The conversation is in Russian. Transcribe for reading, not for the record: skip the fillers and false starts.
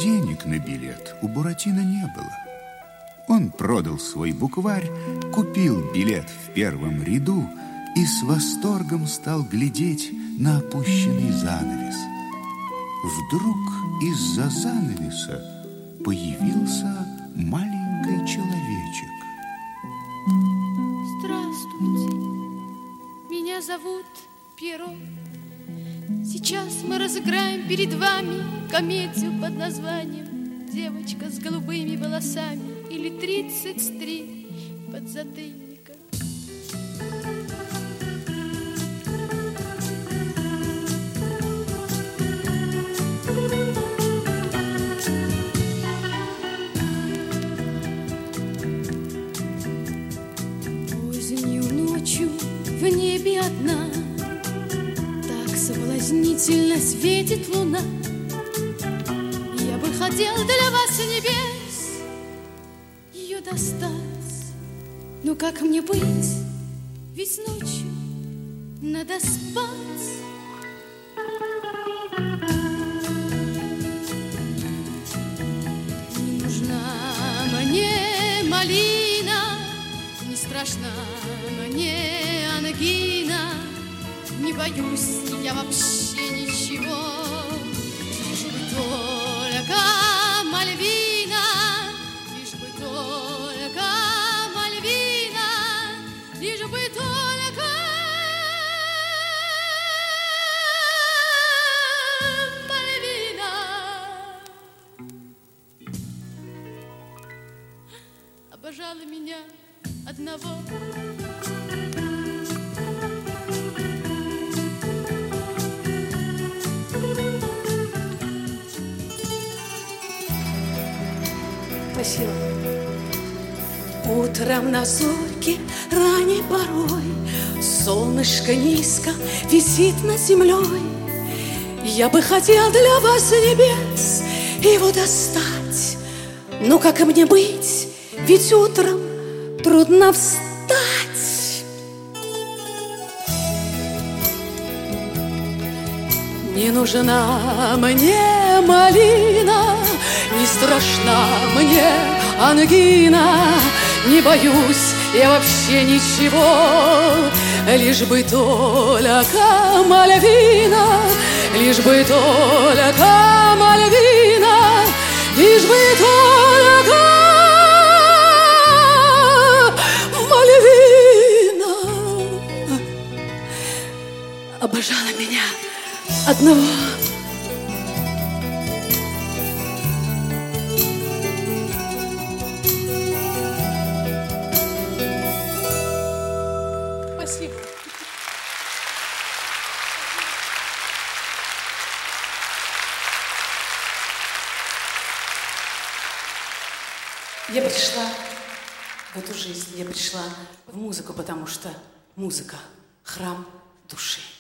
денег на билет у Буратино не было. Он продал свой букварь, купил билет в первом ряду и с восторгом стал глядеть на опущенный занавес. Вдруг из-за занавеса появился маленький человечек. Здравствуйте, меня зовут Пьеро. Сейчас мы разыграем перед вами комедию под названием «Девочка с голубыми волосами» или «33 подзатыльника». Позднюю ночью в небе одна так соблазнительно светит луна. Я бы хотел для вас с небес ее достать. Но как мне быть? Ведь ночью надо спать. Не нужна мне малина, не страшна мне ангина. Не боюсь я вообще ничего, лишь бы только Мальвина, лишь бы только Мальвина, лишь бы только Мальвина. Обожала меня одного. Спасибо. Утром на зорьке ранней порой солнышко низко висит над землей. Я бы хотел для вас с небес его достать. Но как мне быть? Ведь утром трудно встать. Не нужна мне малина, не страшна мне ангина. Не боюсь я вообще ничего, лишь бы только Мальвина, лишь бы только Мальвина, лишь бы только Мальвина. Обожала меня одного. Спасибо. Я пришла в эту жизнь, я пришла в музыку, потому что музыка — храм души.